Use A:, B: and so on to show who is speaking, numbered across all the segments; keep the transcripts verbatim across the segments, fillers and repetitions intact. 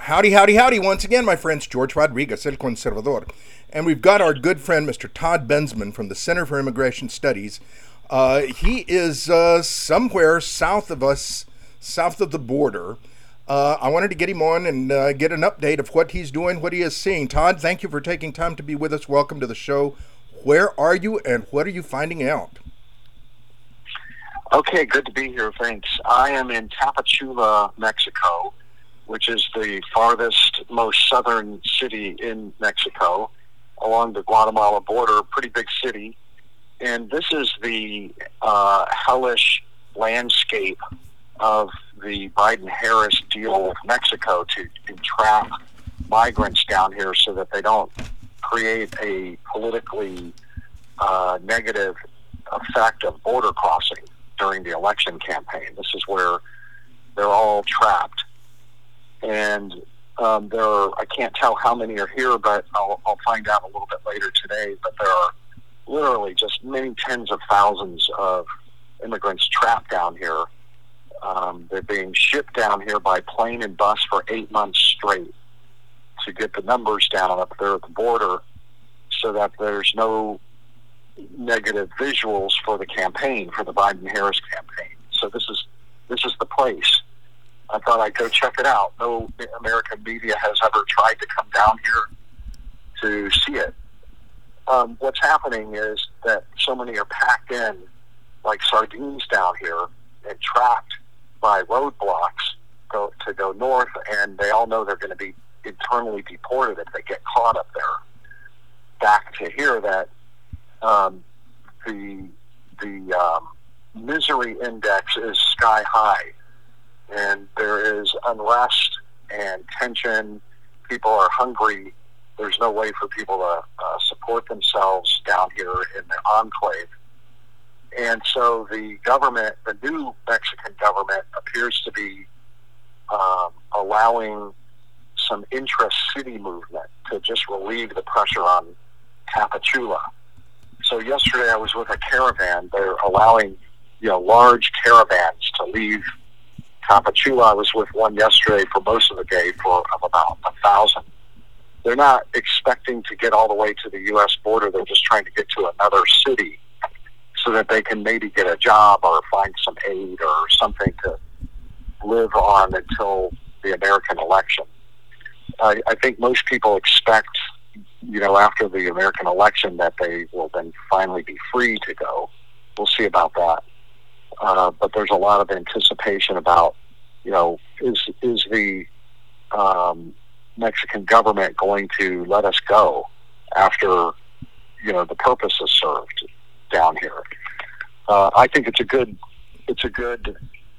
A: Howdy, howdy, howdy, once again, my friends. George Rodriguez, El Conservador. And we've got our good friend, Mister Todd Bensman from the Center for Immigration Studies. Uh, he is uh, somewhere south of us, south of the border. Uh, I wanted to get him on and uh, get an update of what he's doing, what he is seeing. Todd, thank you for taking time to be with us. Welcome to the show. Where are you and what are you finding out?
B: Okay, good to be here. Thanks. I am in Tapachula, Mexico, which is the farthest, most southern city in Mexico, along the Guatemala border, pretty big city. And this is the uh, hellish landscape of the Biden-Harris deal with Mexico to entrap migrants down here so that they don't create a politically uh, negative effect of border crossing during the election campaign. This is where they're all trapped. And um, there are, I can't tell how many are here, but I'll, I'll find out a little bit later today. But there are literally just many tens of thousands of immigrants trapped down here. Um, they're being shipped down here by plane and bus for eight months straight to get the numbers down up there at the border so that there's no negative visuals for the campaign, for the Biden-Harris campaign. So this is this is the place. I thought I'd go check it out. No American media has ever tried to come down here to see it. Um, what's happening is that so many are packed in like sardines down here and trapped by roadblocks go, to go north, and they all know they're going to be internally deported if they get caught up there. Back to here that um, the the um, misery index is sky high. And there is unrest and tension. People are hungry. There's no way for people to uh, support themselves down here in the enclave. And so the government, the new Mexican government, appears to be um, allowing some intra-city movement to just relieve the pressure on Tapachula. So yesterday I was with a caravan. They're allowing, you know, large caravans to leave Tapachula. I was with one yesterday for most of the day for of about a thousand. They're not expecting to get all the way to the U S border. They're just trying to get to another city so that they can maybe get a job or find some aid or something to live on until the American election. I, I think most people expect, you know, after the American election that they will then finally be free to go. We'll see about that. Uh, but there's a lot of anticipation about, you know, is is the um, Mexican government going to let us go after, you know, the purpose is served down here? Uh, I think it's a good it's a good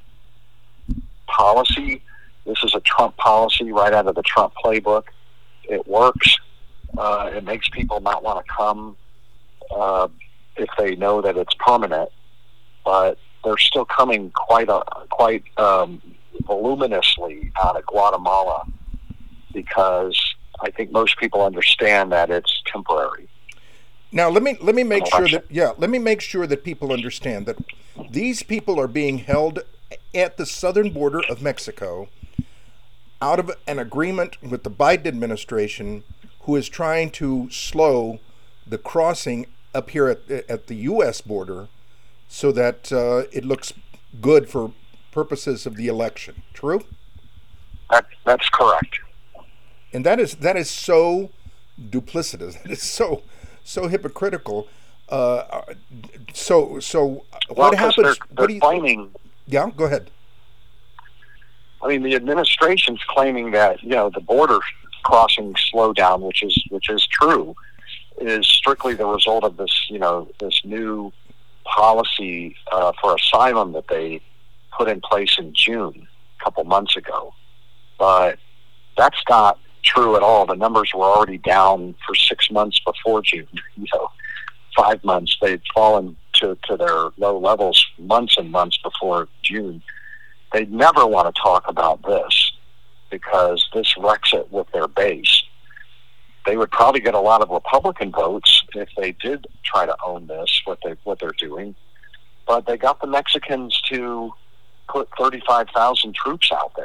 B: policy. This is a Trump policy right out of the Trump playbook. It works. Uh, it makes people not want to come uh, if they know that it's permanent, but they're still coming quite a, quite um, voluminously out of Guatemala because I think most people understand that it's temporary.
A: Now let me let me make sure that yeah let me make sure that people understand that these people are being held at the southern border of Mexico out of an agreement with the Biden administration, who is trying to slow the crossing up here at at the U S border, so that uh, it looks good for purposes of the election. True?
B: That, that's correct.
A: And that is that is so duplicitous. It is so so hypocritical. Uh, so so
B: well,
A: what happens?
B: They're, they're
A: what do you,
B: claiming.
A: Yeah, go ahead.
B: I mean, the administration's claiming that, you know, the border crossing slowdown, which is which is true, is strictly the result of this, you know, this new policy uh, for asylum that they put in place in June, a couple months ago. But that's not true at all. The numbers were already down for six months before June. You know, five months. They'd fallen to, to their low levels months and months before June. They never want to talk about this because this wrecks it with their base. They would probably get a lot of Republican votes if they did try to own this, what they what they're doing. But they got the Mexicans to put thirty-five thousand troops out there,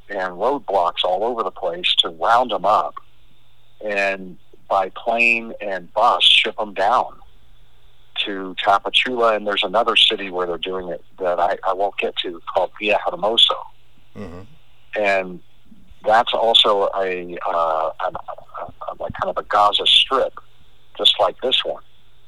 B: and roadblocks all over the place to round them up and by plane and bus ship them down to Tapachula. And there's another city where they're doing it that I, I won't get to, called Villahermosa. Mm-hmm. And that's also a, uh, a, a, a like kind of a Gaza Strip, just like this one.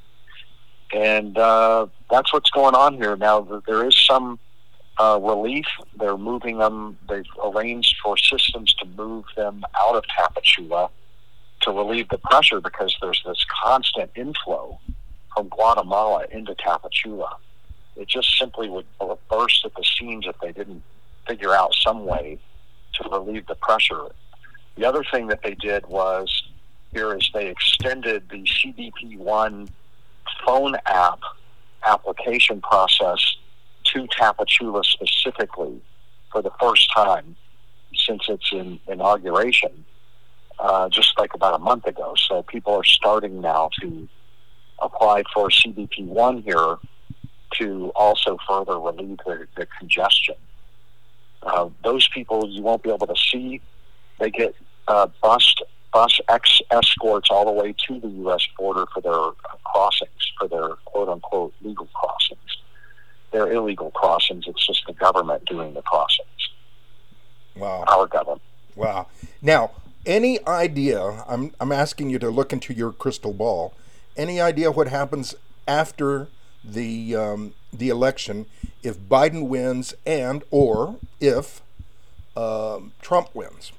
B: And uh, that's what's going on here. Now, there is some uh, relief. They're moving them. They've arranged for systems to move them out of Tapachula to relieve the pressure, because there's this constant inflow from Guatemala into Tapachula. It just simply would burst at the seams if they didn't figure out some way to relieve the pressure. The other thing that they did was, here is they extended the C B P one phone app application process to Tapachula specifically for the first time since its in, inauguration, uh, just like about a month ago. So people are starting now to apply for C B P one here to also further relieve the, the congestion. Uh, those people you won't be able to see. They get uh, bus bus ex- escorts all the way to the U S border for their uh, crossings, for their quote-unquote legal crossings. They're illegal crossings. It's just the government doing the crossings.
A: Wow.
B: Our government.
A: Wow. Now, any idea, I'm, I'm asking you to look into your crystal ball, any idea what happens after the um, the election if Biden wins and or if um, Trump wins?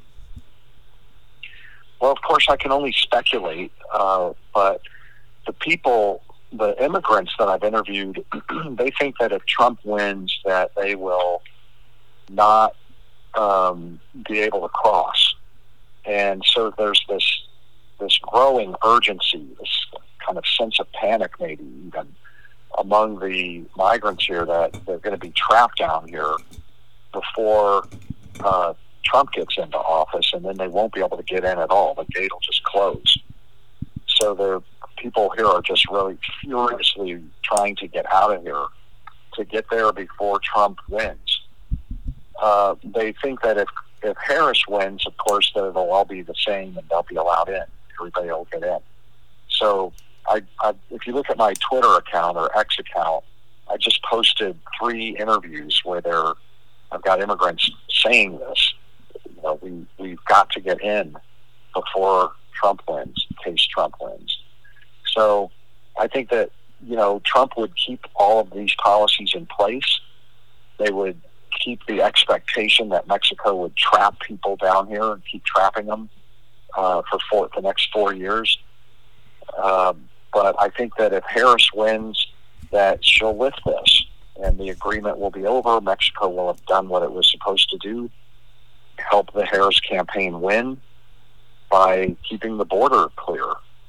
B: Well, of course, I can only speculate, uh, but the people, the immigrants that I've interviewed, they think that if Trump wins, that they will not um, be able to cross. And so there's this this growing urgency, this kind of sense of panic maybe even among the migrants here, that they're going to be trapped down here before uh, Trump gets into office, and then they won't be able to get in at all. The gate will just close. So the people here are just really furiously trying to get out of here, to get there before Trump wins. Uh, they think that if, if Harris wins, of course, they'll all be the same and they'll be allowed in. Everybody will get in. So I, I, if you look at my Twitter account or X account, I just posted three interviews where they're, I've got immigrants saying this. You know, we, we've got to get in before Trump wins, in case Trump wins. So I think that, you know, Trump would keep all of these policies in place. They would keep the expectation that Mexico would trap people down here and keep trapping them uh, for four, the next four years. Um, but I think that if Harris wins, that she'll lift this, and the agreement will be over. Mexico will have done what it was supposed to do, help the Harris campaign win by keeping the border clear.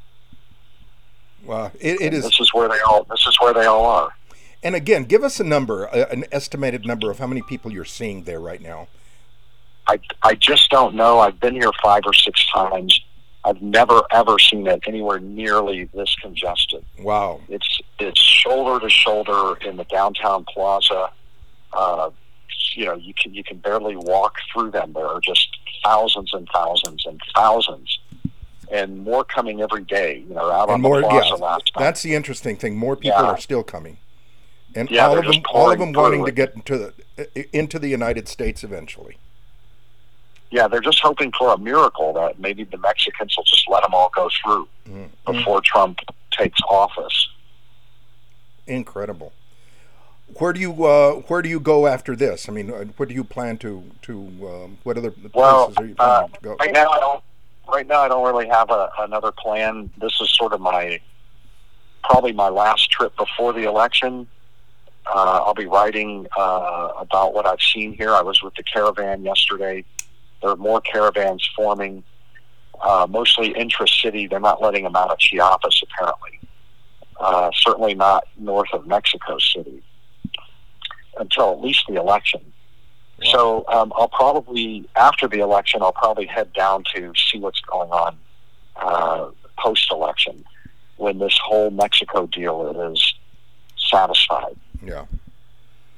A: Wow, it, it is.
B: This is where they all. This is where they all are.
A: And again, give us a number, an estimated number of how many people you're seeing there right now.
B: I, I just don't know. I've been here five or six times. I've never, ever seen it anywhere nearly this congested.
A: Wow.
B: It's it's shoulder to shoulder in the downtown plaza. Uh, you know, you can you can barely walk through them. There are just thousands and thousands and thousands, and more coming every day. You know, out
A: and
B: on
A: more,
B: the plaza
A: yeah,
B: last night.
A: That's the interesting thing. More people
B: yeah.
A: are still coming, and
B: yeah,
A: all of them, all of them wanting
B: it.
A: to get into the into the United States eventually.
B: Yeah, they're just hoping for a miracle that maybe the Mexicans will just let them all go through mm-hmm. before Trump takes office.
A: Incredible. Where do you uh, where do you go after this? I mean, where do you plan to to um, what other places
B: well,
A: are you planning
B: uh,
A: to go?
B: Right now, I don't. Right now, I don't really have a, another plan. This is sort of my probably my last trip before the election. Uh, I'll be writing uh, about what I've seen here. I was with the caravan yesterday. There are more caravans forming, uh, mostly intra-city. They're not letting them out of Chiapas, apparently. Uh, certainly not north of Mexico City until at least the election. Wow. So um, I'll probably, after the election, I'll probably head down to see what's going on uh, post-election when this whole Mexico deal is satisfied.
A: Yeah.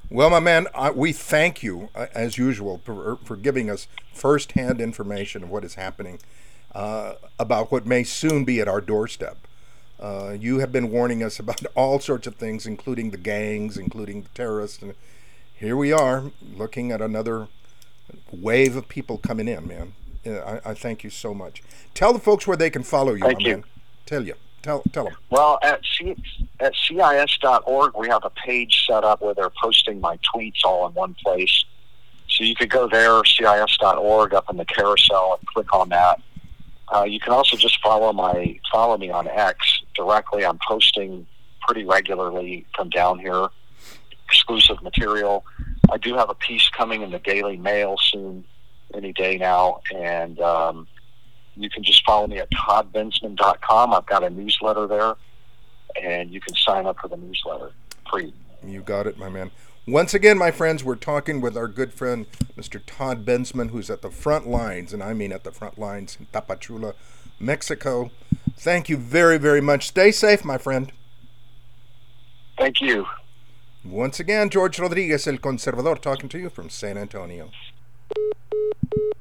A: Well, my man, I, we thank you, uh, as usual, for, for giving us firsthand information of what is happening uh, about what may soon be at our doorstep. Uh, you have been warning us about all sorts of things, including the gangs, including the terrorists, and here we are looking at another wave of people coming in, man. Uh, I, I thank you so much. Tell the folks where they can follow you,
B: Thank
A: my
B: you.
A: man. Tell you. Tell, tell them.
B: Well, at C- at C I S dot org, we have a page set up where they're posting my tweets all in one place. So you could go there, C I S dot org, up in the carousel, and click on that. Uh, you can also just follow my follow me on X directly. I'm posting pretty regularly from down here, exclusive material. I do have a piece coming in the Daily Mail soon, any day now, and um, you can just follow me at todd bensman dot com. I've got a newsletter there, and you can sign up for the newsletter free.
A: You got it, my man. Once again, my friends, we're talking with our good friend, Mister Todd Bensman, who's at the front lines, and I mean at the front lines in Tapachula, Mexico. Thank you very, very much. Stay safe, my friend.
B: Thank you.
A: Once again, George Rodriguez, El Conservador, talking to you from San Antonio.